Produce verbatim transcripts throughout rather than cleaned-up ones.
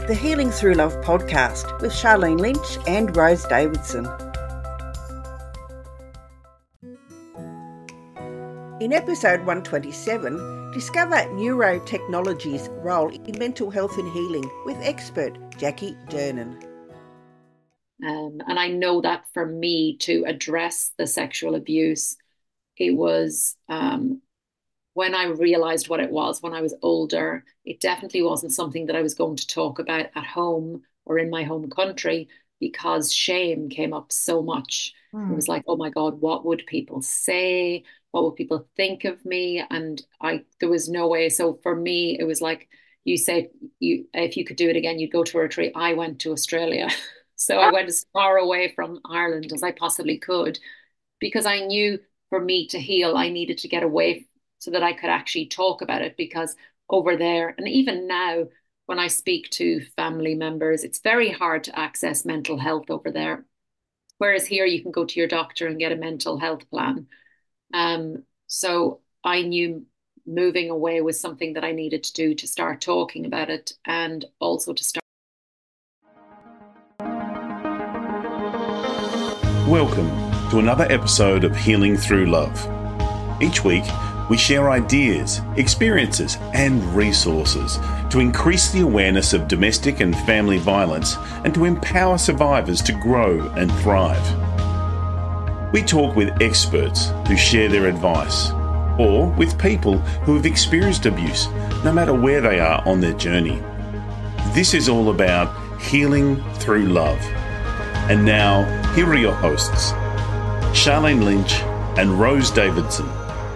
the Healing Through Love podcast with Charlene Lynch and Rose Davidson. In episode one twenty-seven, discover neurotechnology's role in mental health and healing with expert Jackie Durnan. Um, and I know that for me to address the sexual abuse, it was um, when I realized what it was when I was older, it definitely wasn't something that I was going to talk about at home or in my home country because shame came up so much. Mm. It was like, oh my God, what would people say? What would people think of me? And I, there was no way. So for me, it was like you said, you if you could do it again, you'd go to a retreat. I went to Australia. So I went as far away from Ireland as I possibly could because I knew for me to heal, I needed to get away so that I could actually talk about it, because over there, and even now, when I speak to family members, it's very hard to access mental health over there. Whereas here, you can go to your doctor and get a mental health plan. Um, so I knew moving away was something that I needed to do to start talking about it and also to start. Welcome to another episode of Healing Through Love. Each week, we share ideas, experiences, and resources to increase the awareness of domestic and family violence and to empower survivors to grow and thrive. We talk with experts who share their advice, or with people who have experienced abuse, no matter where they are on their journey. This is all about healing through love. And now, here are your hosts, Charlene Lynch and Rose Davidson.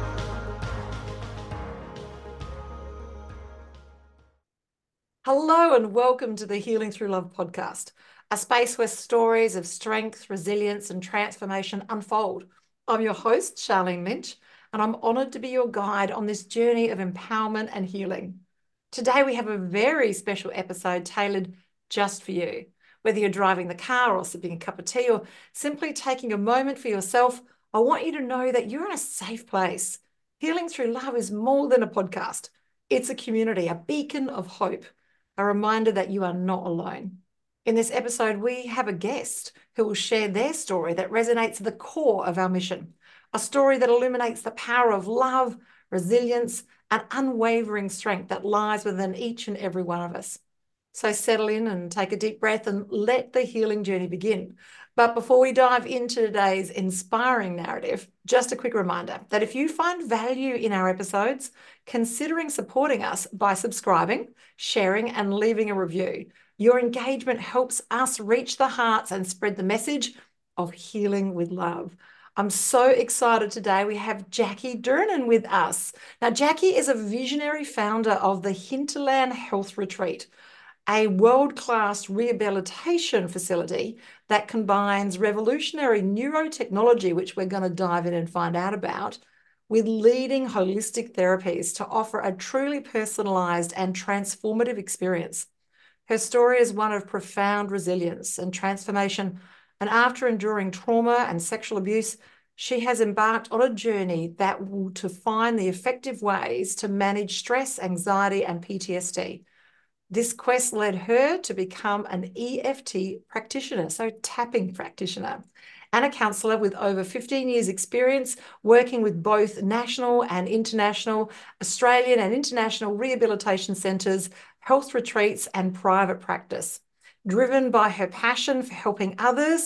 Hello and welcome to the Healing Through Love podcast, a space where stories of strength, resilience and transformation unfold. I'm your host, Charlene Lynch, and I'm honoured to be your guide on this journey of empowerment and healing. Today we have a very special episode tailored just for you. Whether you're driving the car or sipping a cup of tea or simply taking a moment for yourself, I want you to know that you're in a safe place. Healing Through Love is more than a podcast. It's a community, a beacon of hope. A reminder that you are not alone. In this episode, we have a guest who will share their story that resonates at the core of our mission, a story that illuminates the power of love, resilience, and unwavering strength that lies within each and every one of us. So settle in and take a deep breath and let the healing journey begin. But before we dive into today's inspiring narrative, just a quick reminder that if you find value in our episodes, considering supporting us by subscribing, sharing, and leaving a review. Your engagement helps us reach the hearts and spread the message of healing with love. I'm so excited today. We have Jackie Durnan with us. Now, Jackie is a visionary founder of the Hinterland Health Retreat, a world-class rehabilitation facility that combines revolutionary neurotechnology, which we're going to dive in and find out about, with leading holistic therapies to offer a truly personalized and transformative experience. Her story is one of profound resilience and transformation, and after enduring trauma and sexual abuse, she has embarked on a journey that will to find the effective ways to manage stress, anxiety, and P T S D. This quest led her to become an E F T practitioner, so tapping practitioner, and a counsellor with over fifteen years experience working with both national and international, Australian and international rehabilitation centres, health retreats and private practice. Driven by her passion for helping others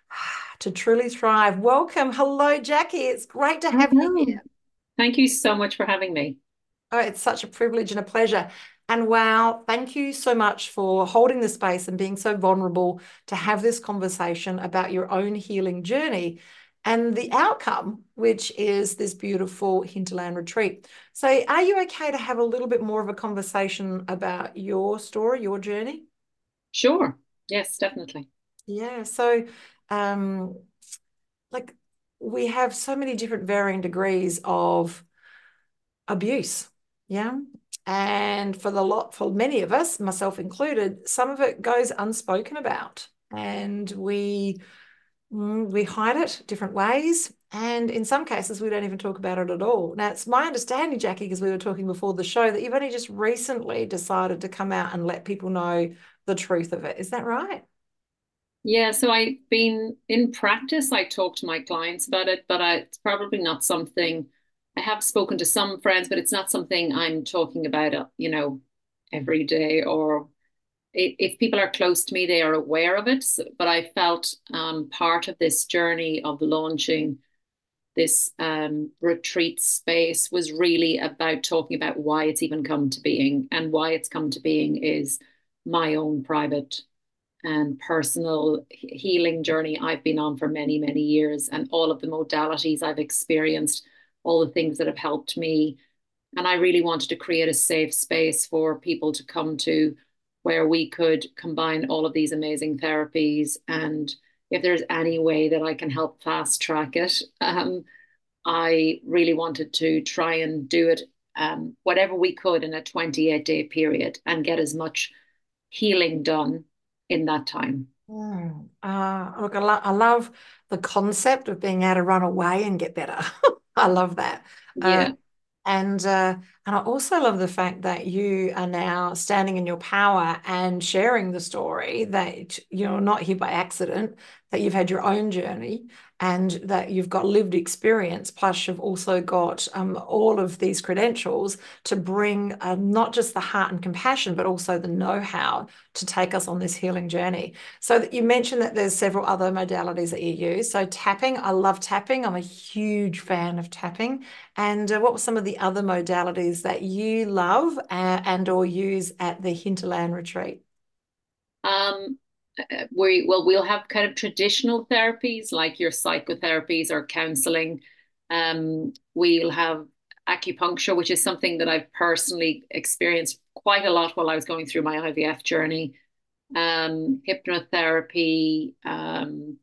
to truly thrive. Welcome. Hello, Jackie. It's great to have Hello. you here. Thank you so much for having me. Oh, it's such a privilege and a pleasure. And wow, thank you so much for holding the space and being so vulnerable to have this conversation about your own healing journey and the outcome, which is this beautiful Hinterland retreat. So are you okay to have a little bit more of a conversation about your story, your journey? Sure. Yes, definitely. Yeah. So um, like we have so many different varying degrees of abuse. Yeah. And for the lot, for many of us, myself included, some of it goes unspoken about, and we we hide it different ways. And in some cases, we don't even talk about it at all. Now, it's my understanding, Jackie, because we were talking before the show, that you've only just recently decided to come out and let people know the truth of it. Is that right? Yeah, so I've been in practice, I talk to my clients about it, but I, it's probably not something I have spoken to some friends, but it's not something I'm talking about, uh, you know, every day. Or i- if people are close to me, they are aware of it. So- but I felt um, part of this journey of launching this um, retreat space was really about talking about why it's even come to being. And why it's come to being is my own private and personal healing journey I've been on for many, many years, and all of the modalities I've experienced, all the things that have helped me. And I really wanted to create a safe space for people to come to where we could combine all of these amazing therapies. And if there's any way that I can help fast track it, um, I really wanted to try and do it um, whatever we could in a twenty-eight day period and get as much healing done in that time. Mm. Uh, look, I, lo I love the concept of being able to run away and get better. I love that. Uh, Yeah. And uh, and I also love the fact that you are now standing in your power and sharing the story that you're not here by accident, that you've had your own journey and that you've got lived experience, plus you've also got um, all of these credentials to bring uh, not just the heart and compassion, but also the know-how to take us on this healing journey. So that you mentioned that there's several other modalities that you use. So tapping, I love tapping. I'm a huge fan of tapping. And uh, what were some of the other modalities that you love uh, and or use at the Hinterland retreat? Um, uh, we well, we'll have kind of traditional therapies like your psychotherapies or counseling. Um, we'll have acupuncture, which is something that I've personally experienced quite a lot while I was going through my I V F journey. Um, hypnotherapy, um,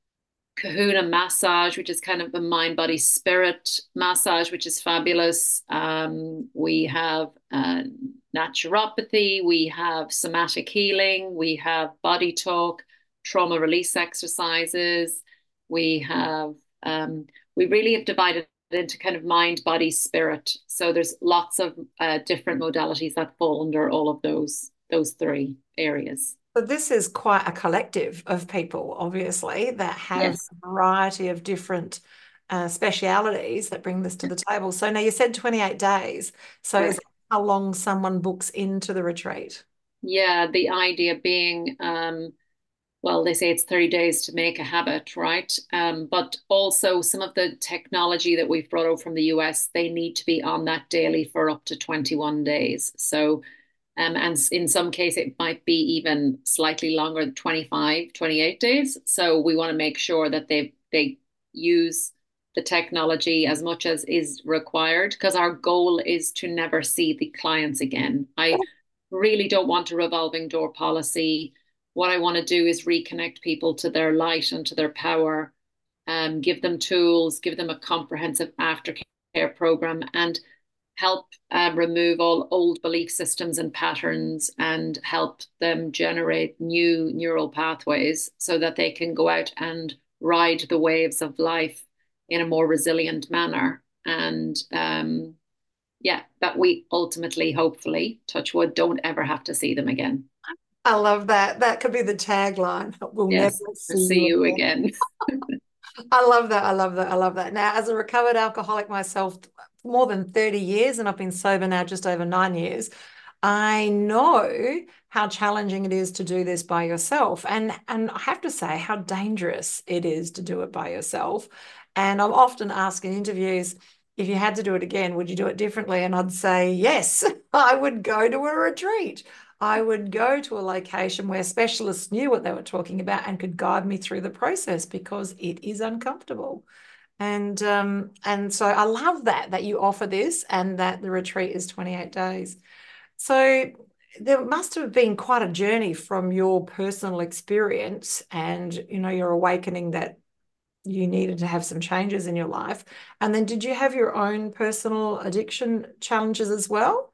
Kahuna massage, which is kind of a mind, body, spirit massage, which is fabulous. Um, we have uh, naturopathy, we have somatic healing, we have body talk, trauma release exercises. We have, um, we really have divided it into kind of mind, body, spirit. So there's lots of uh, different modalities that fall under all of those those three areas. So this is quite a collective of people, obviously, that have Yes. a variety of different uh, specialities that bring this to the table. So now you said twenty-eight days. So is Correct. that how long someone books into the retreat? Yeah, the idea being, um, well, they say it's thirty days to make a habit, right? Um, but also some of the technology that we've brought over from the U S, they need to be on that daily for up to twenty-one days. So, um, and in some case, it might be even slightly longer, twenty-five, twenty-eight days. So we want to make sure that they they use the technology as much as is required because our goal is to never see the clients again. I really don't want a revolving door policy. What I want to do is reconnect people to their light and to their power, um, give them tools, give them a comprehensive aftercare program, and help uh, remove all old belief systems and patterns and help them generate new neural pathways so that they can go out and ride the waves of life in a more resilient manner. And um, yeah, that we ultimately, hopefully, touch wood, don't ever have to see them again. I love that. That could be the tagline. We'll never Yes, see see you you again. again. I love that. I love that. I love that. Now, as a recovered alcoholic myself, more than thirty years, and I've been sober now just over nine years, I know how challenging it is to do this by yourself. And, and I have to say how dangerous it is to do it by yourself. And I'm often asked in interviews, if you had to do it again, would you do it differently? And I'd say, yes, I would go to a retreat. I would go to a location where specialists knew what they were talking about and could guide me through the process because it is uncomfortable. And um, and so I love that that you offer this and that the retreat is twenty-eight days. So there must have been quite a journey from your personal experience and you know your awakening that you needed to have some changes in your life. And then did you have your own personal addiction challenges as well?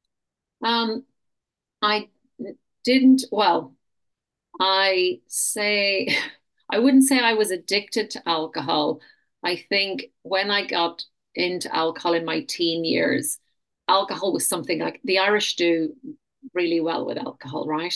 Um, I didn't, well, I say, I wouldn't say I was addicted to alcohol. I think when I got into alcohol in my teen years, alcohol was something like the Irish do really well with alcohol, right?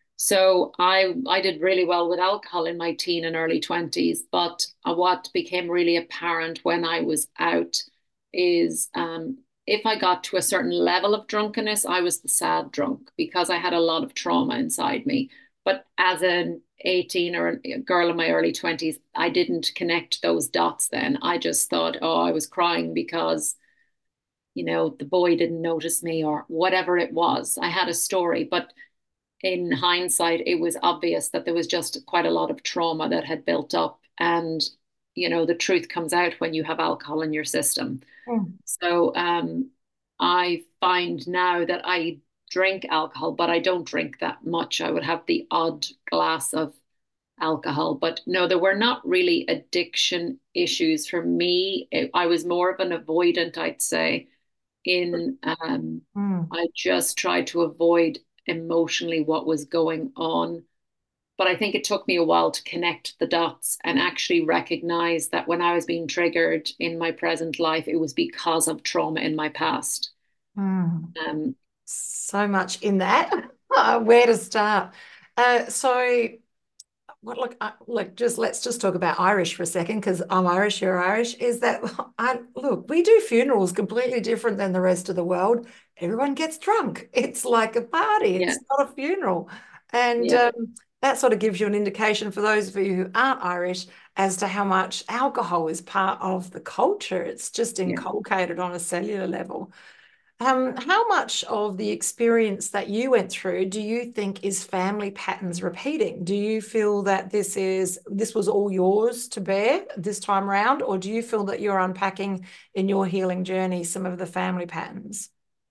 So I I did really well with alcohol in my teen and early twenties, but uh, what became really apparent when I was out is um, if I got to a certain level of drunkenness, I was the sad drunk because I had a lot of trauma inside me. But as an eighteen or a girl in my early twenties, I didn't connect those dots then. I just thought, oh, I was crying because, you know, the boy didn't notice me or whatever it was. I had a story, but in hindsight, it was obvious that there was just quite a lot of trauma that had built up. And, you know, the truth comes out when you have alcohol in your system. Mm. So um, I find now that I drink alcohol, but I don't drink that much. I would have the odd glass of alcohol, but no, there were not really addiction issues for me. It, I was more of an avoidant, I'd say. In um, Mm. I just tried to avoid emotionally what was going on. But I think it took me a while to connect the dots and actually recognize that when I was being triggered in my present life, it was because of trauma in my past. Mm. Um, So much in that. Where to start? Uh, so, what? Look, uh, look. Just let's just talk about Irish for a second, because I'm Irish. You're Irish. Is that I look? We do funerals completely different than the rest of the world. Everyone gets drunk. It's like a party. yeah, It's not a funeral, and yeah, um, that sort of gives you an indication for those of you who aren't Irish as to how much alcohol is part of the culture. It's just yeah. inculcated on a cellular level. Um, how much of the experience that you went through do you think is family patterns repeating? Do you feel that this is this was all yours to bear this time around, or do you feel that you're unpacking in your healing journey some of the family patterns?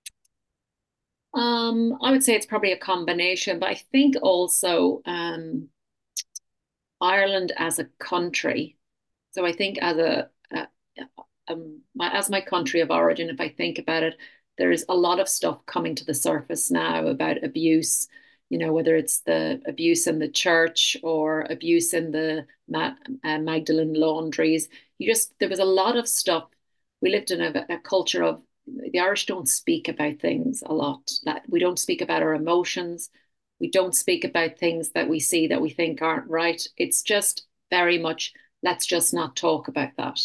Um, I would say it's probably a combination, but I think also um, Ireland as a country. So I think as a, a um, my, as my country of origin, if I think about it, there's a lot of stuff coming to the surface now about abuse. You know, whether it's the abuse in the church or abuse in the Ma uh, Magdalene laundries. You just there was a lot of stuff. We lived in a, a culture of the Irish don't speak about things a lot. That we don't speak about our emotions. We don't speak about things that we see that we think aren't right. It's just very much let's just not talk about that.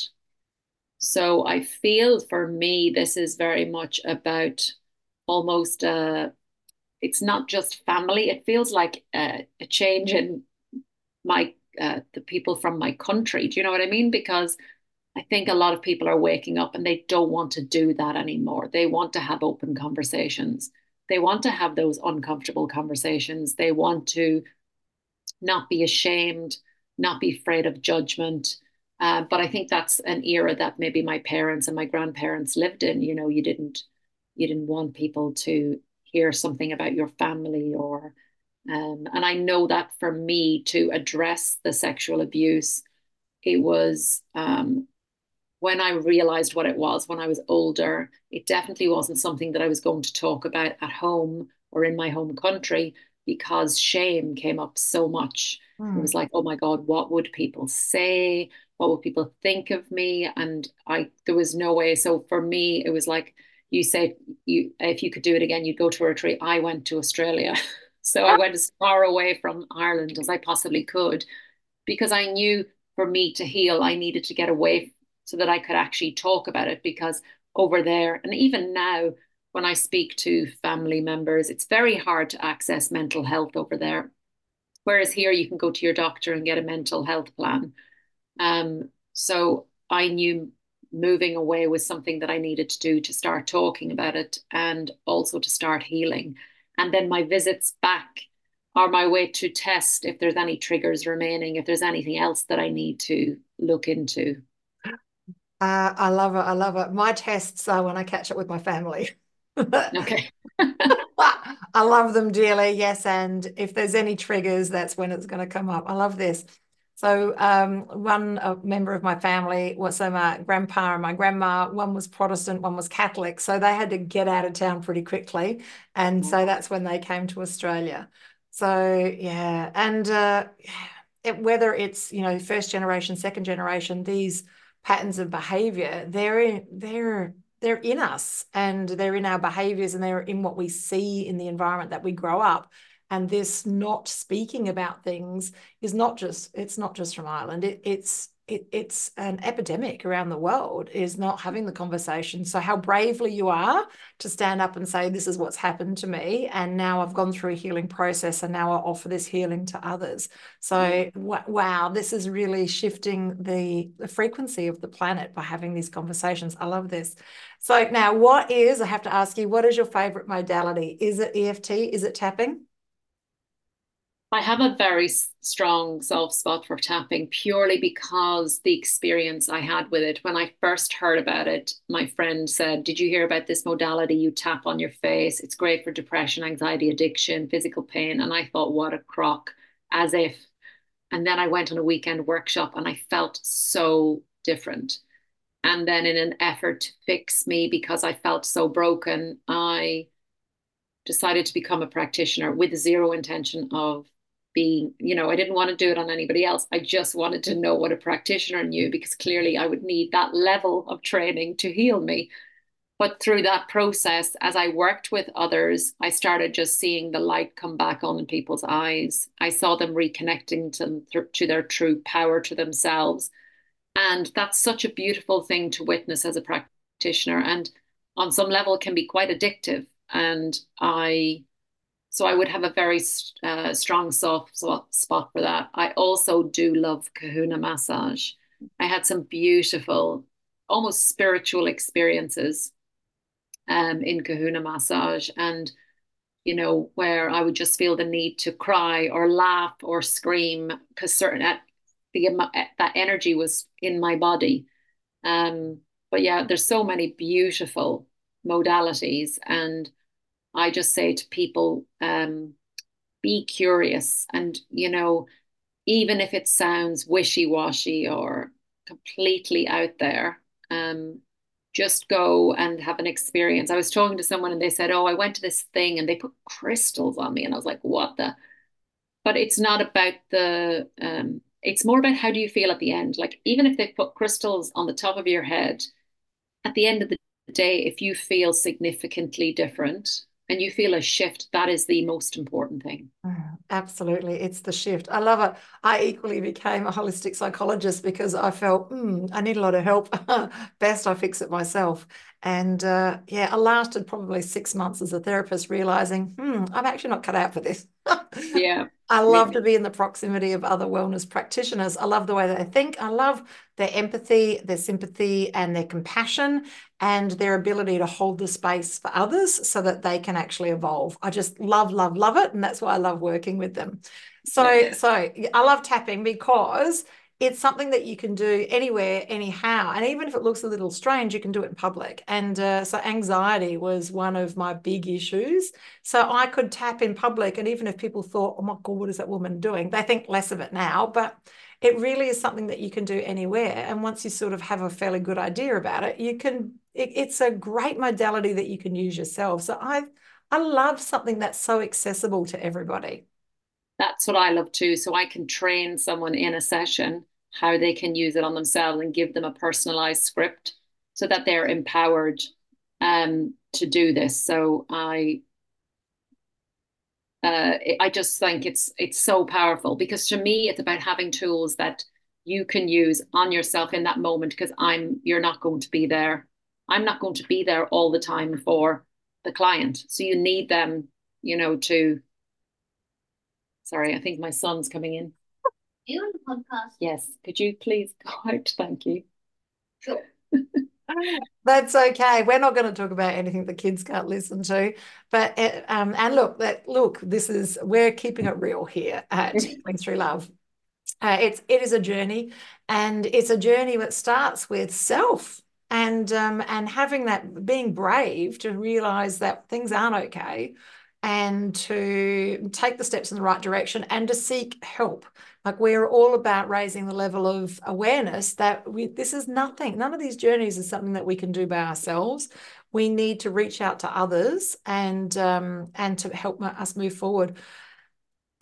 So I feel for me, this is very much about almost, uh, it's not just family. It feels like a, a change in my, uh, the people from my country. Do you know what I mean? Because I think a lot of people are waking up and they don't want to do that anymore. They want to have open conversations. They want to have those uncomfortable conversations. They want to not be ashamed, not be afraid of judgment. Uh, but I think that's an era that maybe my parents and my grandparents lived in. You know, you didn't you didn't want people to hear something about your family or um, and I know that for me to address the sexual abuse, it was um, when I realized what it was when I was older, it definitely wasn't something that I was going to talk about at home or in my home country because shame came up so much. It Hmm. was like, oh my God, what would people say? What would people think of me? And I, there was no way. So for me, it was like you said, you if you could do it again, you'd go to a retreat. I went to Australia. So I went as far away from Ireland as I possibly could because I knew for me to heal, I needed to get away so that I could actually talk about it. Because over there, and even now, when I speak to family members, it's very hard to access mental health over there. Whereas here, you can go to your doctor and get a mental health plan. Um, so I knew moving away was something that I needed to do to start talking about it and also to start healing. And then my visits back are my way to test if there's any triggers remaining, if there's anything else that I need to look into. Uh, I love it. I love it. My tests are when I catch up with my family. Okay. I love them dearly, yes. And if there's any triggers, that's when it's going to come up. I love this. So, um, one uh, member of my family was so my grandpa and my grandma, one was Protestant, one was Catholic. So they had to get out of town pretty quickly. And so that's when they came to Australia. So, yeah. And uh, it, whether it's, you know, first generation, second generation, these patterns of behavior, they're in, they're they're in us, and they're in our behaviors, and they're in what we see in the environment that we grow up. And this not speaking about things is not just, it's not just from Ireland. It, it's it, it's an epidemic around the world, is not having the conversation. So how bravely you are to stand up and say, this is what's happened to me, and now I've gone through a healing process, and now I offer this healing to others. So wow, this is really shifting the, the frequency of the planet by having these conversations. I love this. So now, what is, I have to ask you, what is your favorite modality? Is it E F T? Is it tapping? I have a very strong soft spot for tapping, purely because the experience I had with it. When I first heard about it, my friend said, did you hear about this modality? You tap on your face. It's great for depression, anxiety, addiction, physical pain. And I thought, what a crock, as if. And then I went on a weekend workshop and I felt so different. And then in an effort to fix me, because I felt so broken, I decided to become a practitioner with zero intention of being, you know, I didn't want to do it on anybody else. I just wanted to know what a practitioner knew, because clearly I would need that level of training to heal me. But through that process, as I worked with others, I started just seeing the light come back on in people's eyes. I saw them reconnecting to, to their true power, to themselves. And that's such a beautiful thing to witness as a practitioner. And on some level, it can be quite addictive. And I So I would have a very uh, strong soft spot for that. I also do love Kahuna massage. I had some beautiful, almost spiritual experiences um, in Kahuna massage. And, you know, where I would just feel the need to cry or laugh or scream, because certain uh, the, that energy was in my body. Um, but yeah, there's so many beautiful modalities, and I just say to people, um, be curious. And, you know, even if it sounds wishy-washy or completely out there, um, just go and have an experience. I was talking to someone and they said, oh, I went to this thing and they put crystals on me. And I was like, what the? But it's not about the, um, it's more about how do you feel at the end? Like, even if they put crystals on the top of your head, at the end of the day, if you feel significantly different, and you feel a shift, that is the most important thing. Absolutely. It's the shift. I love it. I equally became a holistic psychologist because I felt, mm, I need a lot of help. Best I fix it myself. And uh, yeah, I lasted probably six months as a therapist, realizing, hmm, I'm actually not cut out for this. Yeah. I love to be in the proximity of other wellness practitioners. I love the way that they think. I love their empathy, their sympathy, and their compassion, and their ability to hold the space for others so that they can actually evolve. I just love, love, love it. And that's why I love working with them. So, yeah. so I love tapping because it's something that you can do anywhere, anyhow. And even if it looks a little strange, you can do it in public. And uh, so anxiety was one of my big issues. So I could tap in public. And even if people thought, oh my God, what is that woman doing? They think less of it now, but it really is something that you can do anywhere. And once you sort of have a fairly good idea about it, you can, it, it's a great modality that you can use yourself. So I, I love something that's so accessible to everybody. That's what I love too. So I can train someone in a session how they can use it on themselves and give them a personalized script so that they're empowered um, to do this. So I, uh, I just think it's it's so powerful, because to me it's about having tools that you can use on yourself in that moment. Because I'm, you're not going to be there. I'm not going to be there all the time for the client. So you need them, you know, to. Sorry, I think my son's coming in. Are you on the podcast? Yes. Could you please go out? Thank you. Sure. That's okay. We're not going to talk about anything the kids can't listen to. But um, and look, that look, this is, we're keeping it real here at Healing Through Love. Uh, it's it is a journey, and it's a journey that starts with self. And um, and having that, being brave to realize that things aren't okay, and to take the steps in the right direction, and to seek help. Like, we're all about raising the level of awareness that we, this is nothing. None of these journeys is something that we can do by ourselves. We need to reach out to others and um, and to help us move forward.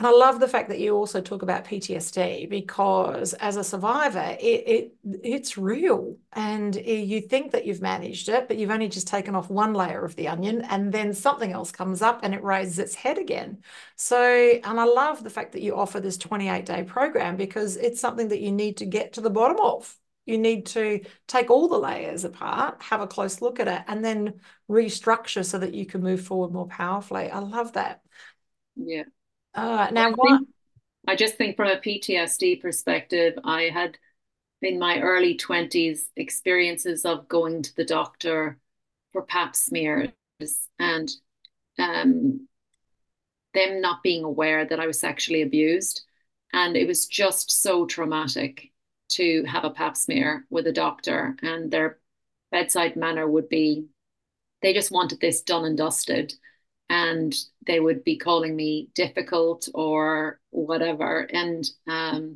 And I love the fact that you also talk about P T S D, because as a survivor, it, it it's real, and you think that you've managed it, but you've only just taken off one layer of the onion, and then something else comes up and it raises its head again. So, and I love the fact that you offer this twenty-eight day program, because it's something that you need to get to the bottom of. You need to take all the layers apart, have a close look at it, and then restructure so that you can move forward more powerfully. I love that. Yeah. Uh, now, I what? think, I just think from a P T S D perspective, I had in my early twenties experiences of going to the doctor for pap smears, and um, them not being aware that I was sexually abused. And it was just so traumatic to have a pap smear with a doctor, and their bedside manner would be, they just wanted this done and dusted. And they would be calling me difficult or whatever. And um,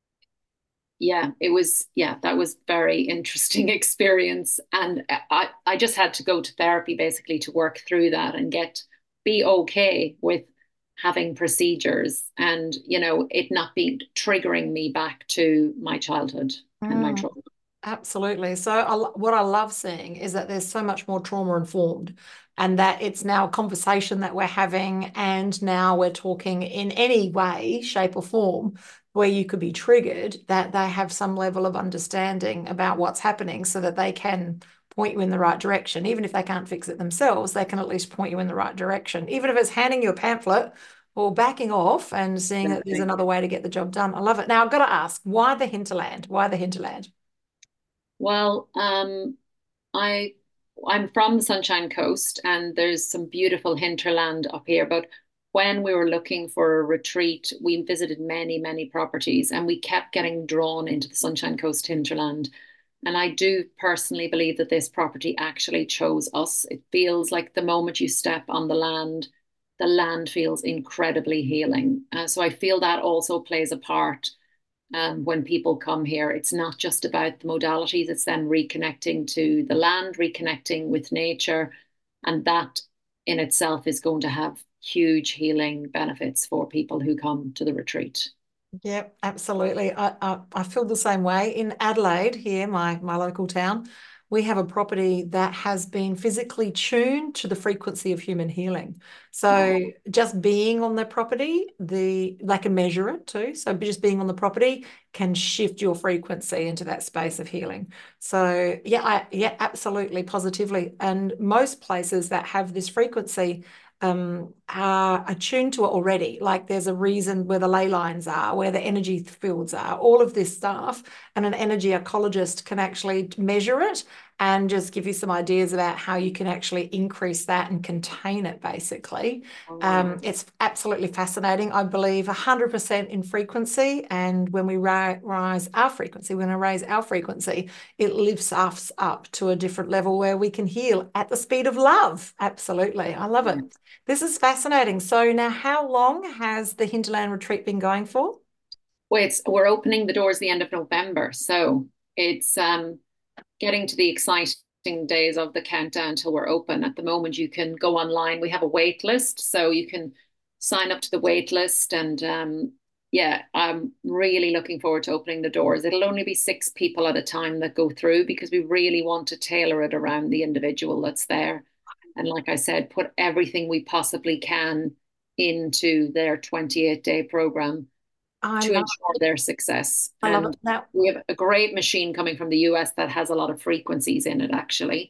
yeah, it was, yeah, that was very interesting experience. And I, I just had to go to therapy basically to work through that and get, be okay with having procedures and, you know, it not being triggering me back to my childhood mm. and my trauma. Absolutely. So I, what I love seeing is that there's so much more trauma informed, and that it's now a conversation that we're having, and now we're talking in any way, shape or form where you could be triggered, that they have some level of understanding about what's happening so that they can point you in the right direction. Even if they can't fix it themselves, they can at least point you in the right direction. Even if it's handing you a pamphlet or backing off and seeing that there's another way to get the job done. I love it. Now I've got to ask, why the hinterland? Why the hinterland? Well, um, I I'm from the Sunshine Coast, and there's some beautiful hinterland up here. But when we were looking for a retreat, we visited many, many properties, and we kept getting drawn into the Sunshine Coast hinterland. And I do personally believe that this property actually chose us. It feels like the moment you step on the land, the land feels incredibly healing. Uh, so I feel that also plays a part. Um, when people come here, it's not just about the modalities, it's them reconnecting to the land, reconnecting with nature. And that in itself is going to have huge healing benefits for people who come to the retreat. Yeah, absolutely. I, I, I feel the same way. In Adelaide, here, my, my local town, we have a property that has been physically tuned to the frequency of human healing. So wow. Just being on the property, the they can measure it too. So just being on the property can shift your frequency into that space of healing. So yeah, I, yeah, absolutely, positively. And most places that have this frequency um, are attuned to it already. Like there's a reason where the ley lines are, where the energy fields are, all of this stuff. And an energy ecologist can actually measure it and just give you some ideas about how you can actually increase that and contain it, basically. Oh, wow. Um, it's absolutely fascinating. I believe one hundred percent in frequency. And when we ri- rise our frequency, when I raise our frequency, it lifts us up to a different level where we can heal at the speed of love. Absolutely. I love it. This is fascinating. So now, how long has the Hinterland Retreat been going for? Well, it's, we're opening the doors the end of November. So it's... um. getting to the exciting days of the countdown till we're open. At the moment, you can go online. We have a wait list, so you can sign up to the wait list. And um, yeah, I'm really looking forward to opening the doors. It'll only be six people at a time that go through, because we really want to tailor it around the individual that's there. And like I said, put everything we possibly can into their twenty-eight day program I to ensure it. their success. I and love it. Now, we have a great machine coming from the U S that has a lot of frequencies in it, actually.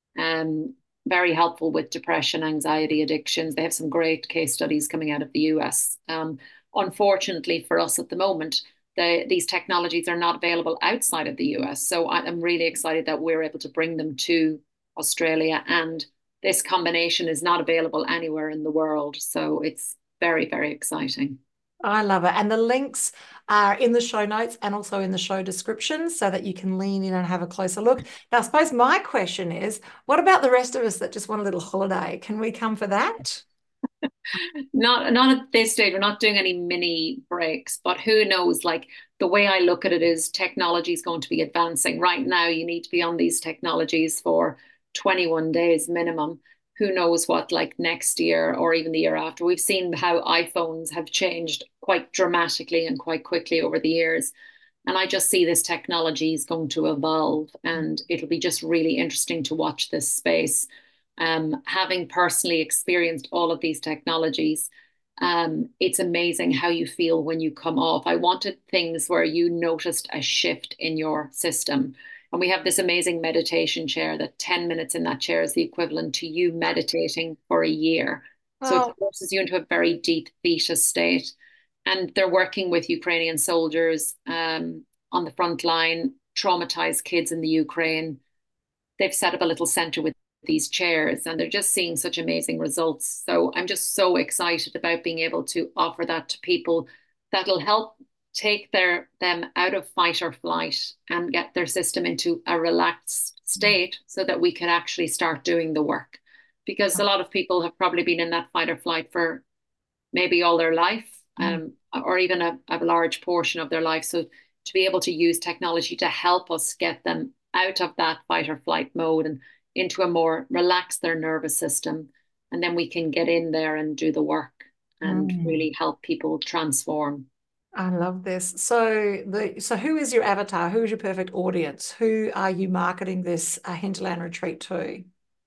Um, very helpful with depression, anxiety, addictions. They have some great case studies coming out of the U S. Um, unfortunately for us at the moment, the, these technologies are not available outside of the U S. So I, I'm really excited that we're able to bring them to Australia. And this combination is not available anywhere in the world. So it's very, very exciting. I love it. And the links are in the show notes and also in the show description so that you can lean in and have a closer look. Now, I suppose my question is, what about the rest of us that just want a little holiday? Can we come for that? Not, not at this stage. We're not doing any mini breaks, but who knows? Like, the way I look at it is technology is going to be advancing. Right now, you need to be on these technologies for twenty-one days minimum. who knows what, like next year or even the year after. We've seen how iPhones have changed quite dramatically and quite quickly over the years. And I just see this technology is going to evolve, and it'll be just really interesting to watch this space. Um, having personally experienced all of these technologies, um, it's amazing how you feel when you come off. I wanted things where you noticed a shift in your system. And we have this amazing meditation chair that ten minutes in that chair is the equivalent to you meditating for a year. So Oh, it forces you into a very deep theta state. And they're working with Ukrainian soldiers um, on the front line, traumatized kids in the Ukraine. They've set up a little center with these chairs, and they're just seeing such amazing results. So I'm just so excited about being able to offer that to people that'll help take their them out of fight or flight and get their system into a relaxed state so that we can actually start doing the work. Because a lot of people have probably been in that fight or flight for maybe all their life, um, or even a, a large portion of their life. So to be able to use technology to help us get them out of that fight or flight mode and into a more relax their nervous system, and then we can get in there and do the work and mm. really help people transform. I love this. So the so who is your avatar? Who is your perfect audience? Who are you marketing this uh, Hinterland retreat to?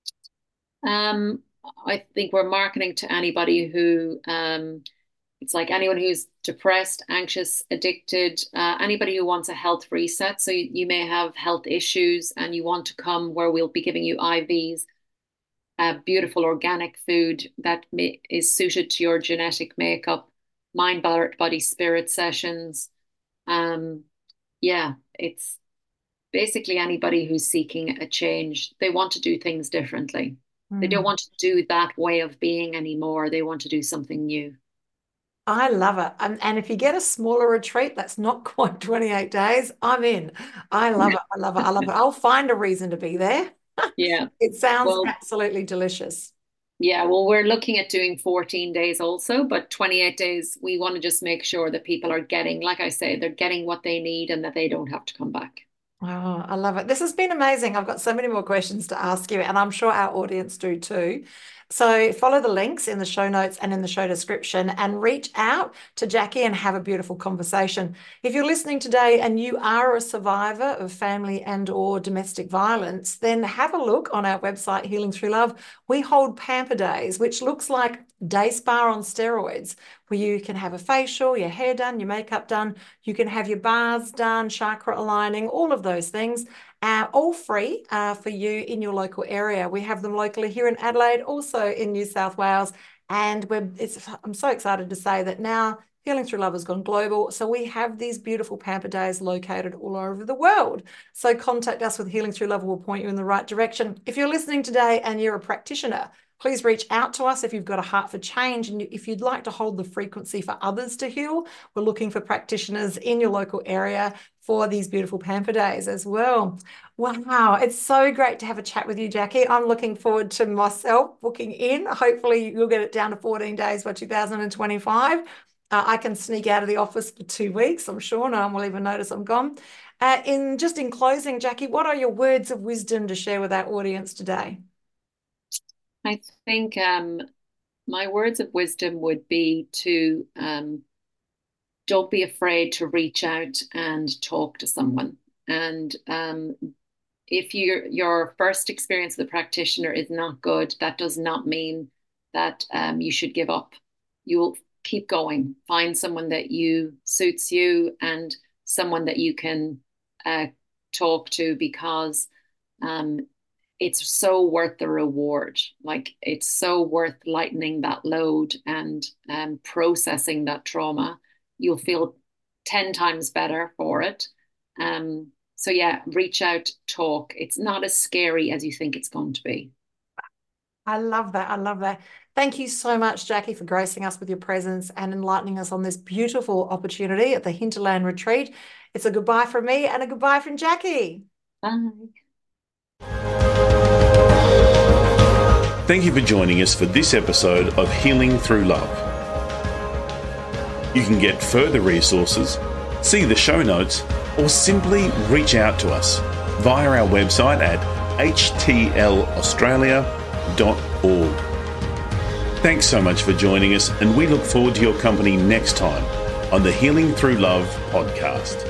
Um, I think we're marketing to anybody who, um, it's like anyone who's depressed, anxious, addicted, uh, anybody who wants a health reset. So you, you may have health issues and you want to come where we'll be giving you I Vs, uh, beautiful organic food that may, is suited to your genetic makeup, mind, body, spirit sessions. Um, yeah, it's basically anybody who's seeking a change. They want to do things differently. They don't want to do that way of being anymore. They want to do something new. I love it. Um, and if you get a smaller retreat, that's not quite twenty-eight days, I'm in. I love it. I love it. I love it. I'll find a reason to be there. Yeah. It sounds well, absolutely delicious. Yeah, well, we're looking at doing fourteen days also, but twenty-eight days, we want to just make sure that people are getting, like I say, they're getting what they need and that they don't have to come back. Oh, I love it. This has been amazing. I've got so many more questions to ask you, and I'm sure our audience do too. So follow the links in the show notes and in the show description and reach out to Jackie and have a beautiful conversation. If you're listening today and you are a survivor of family and or domestic violence, then have a look on our website, Healing Through Love. We hold Pamper Days, which looks like day spa on steroids, where you can have a facial, your hair done, your makeup done, you can have your bars done, chakra aligning, all of those things. Uh, all free uh, for you in your local area. We have them locally here in Adelaide, also in New South Wales. And we're, it's, I'm so excited to say that now Healing Through Love has gone global. So we have these beautiful Pamper Days located all over the world. So contact us with Healing Through Love. We'll point you in the right direction. If you're listening today and you're a practitioner, please reach out to us if you've got a heart for change. And if you'd like to hold the frequency for others to heal, we're looking for practitioners in your local area for these beautiful Pamper Days as well. Wow, it's so great to have a chat with you, Jackie. I'm looking forward to myself booking in. Hopefully you'll get it down to fourteen days by two thousand twenty-five. Uh, I can sneak out of the office for two weeks. I'm sure no one will even notice I'm gone. Uh, in just in closing, Jackie, what are your words of wisdom to share with our audience today? I think um, my words of wisdom would be to um, don't be afraid to reach out and talk to someone. And um, if your your first experience with a practitioner is not good, that does not mean that um, you should give up. You will keep going. Find someone that you suits you and someone that you can uh, talk to, because um, it's so worth the reward. Like, it's so worth lightening that load and um, processing that trauma. You'll feel ten times better for it. Um, so yeah, reach out, talk. It's not as scary as you think it's going to be. I love that. I love that. Thank you so much, Jackie, for gracing us with your presence and enlightening us on this beautiful opportunity at the Hinterland Retreat. It's a goodbye from me and a goodbye from Jackie. Bye. Thank you for joining us for this episode of Healing Through Love. You can get further resources, see the show notes, or simply reach out to us via our website at h t l australia dot org. Thanks so much for joining us, and we look forward to your company next time on the Healing Through Love podcast.